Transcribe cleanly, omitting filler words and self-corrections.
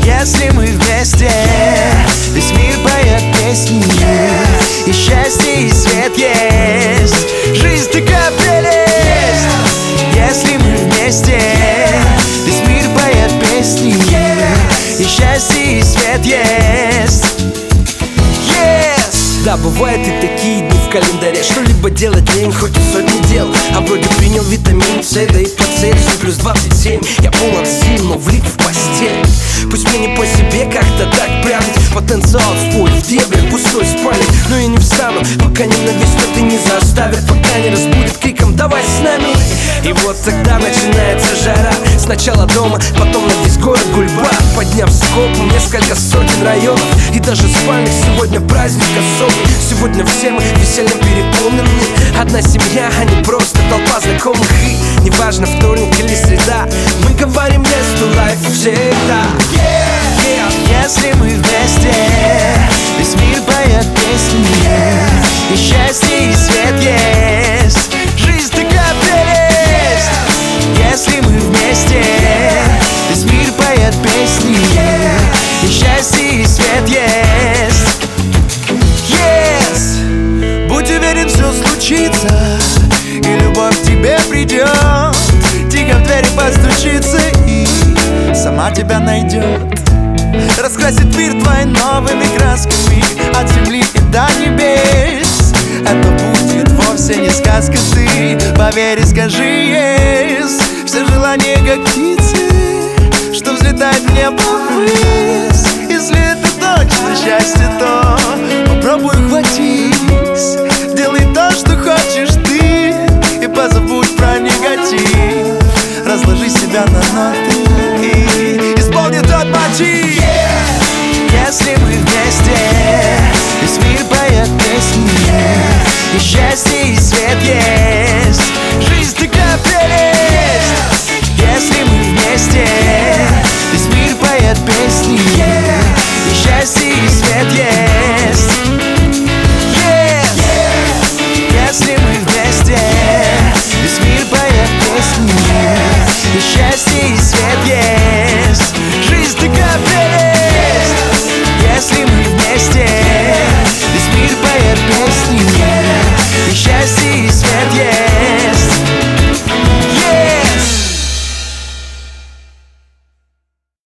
Если мы вместе, весь мир поет песни, и счастье, и свет есть. Жизнь такая прелесть. Если мы вместе, весь мир поет песни, и счастье, и свет есть. Да, бывают и такие дни в календаре, что-либо делать лень, хоть и сотни дел. А вроде принял витамин С, да и по Цельсию плюс 27. Я полон сил, но влип в постель. Пусть мне не по себе как-то так прятать потенциал свой в дебрях пустой спальни. Но я не встану, пока не навеснет и не заставит, пока не разбудит криком «давай с нами». И вот тогда начинается жара. Сначала дома, потом на весь город гульба. Подняв скопом несколько сотен районов, и даже спальник сегодня праздник особый. Сегодня все мы весельно переполнены. Одна семья, а не просто толпа знакомых. И неважно, вторник или среда, мы говорим yes to life всегда. Если мы вместе, весь мир поет песни, и счастье, и свет есть. Жизнь такая прелесть. Если мы вместе, весь мир поет песни, и счастье, и свет есть. Будь уверен, все случится, и любовь к тебе придет. Тихо в двери постучится и сама тебя найдет. Раскрасит мир твой новыми красками, от земли и до небес. Это будет вовсе не сказка, ты поверь и скажи yes. Все желания как птицы